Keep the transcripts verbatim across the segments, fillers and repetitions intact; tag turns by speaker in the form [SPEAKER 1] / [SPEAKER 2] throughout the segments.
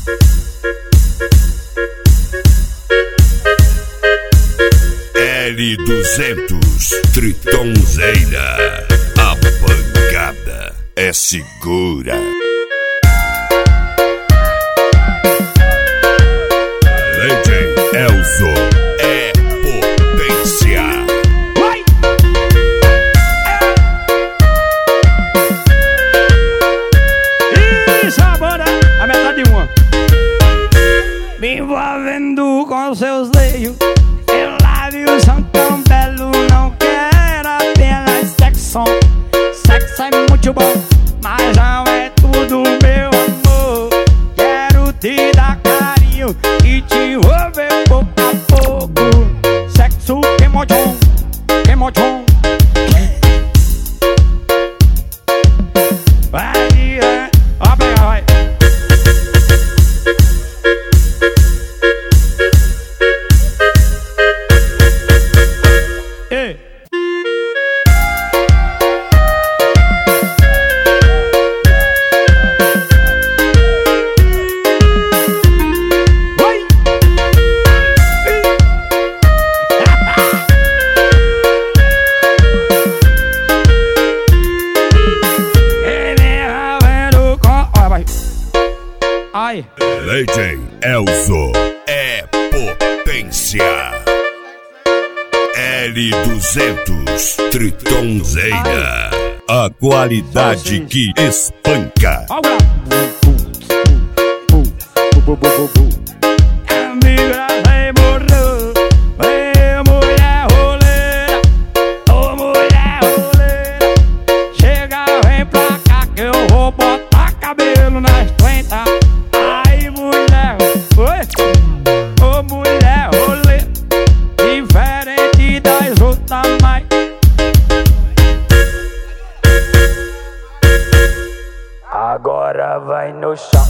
[SPEAKER 1] L duzentos Tritonzeira, a pancada é segura. Legend Elzo é potência.
[SPEAKER 2] Vai! E sabora a metade de uma. Me envolvendo com seus seios. Seus lábios são tão belos. Não quero apenas sexo. Sexo é muito bom, mas não é tudo, meu amor. Quero te dar carinho e te envolver pouco a pouco. Sexo queimodão, queimodão. Vai, é, ó, pega, vai. Ei. Ai.
[SPEAKER 1] Legend Elzo é potência. L duzentos Tritonzeira, a qualidade que espanca.
[SPEAKER 2] Amiga, você morreu. Ei, mulher roleira. Ô, mulher roleira. Chega, vem pra cá que eu vou botar cabelo nas trinta. Ai, mulher, oi. Ô, mulher roleira. Diferente das outras, mas agora vai no chão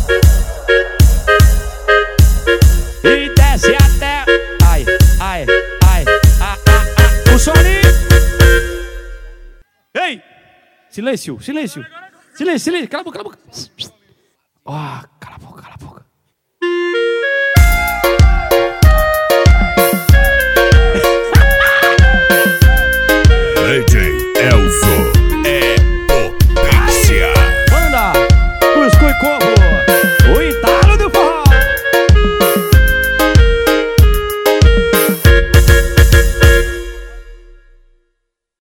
[SPEAKER 2] e desce até. Ai, ai, ai, ah, ah, ah. O soninho. Ei! Silêncio, silêncio. Silêncio, silêncio. Cala a boca, cala a boca. Ó.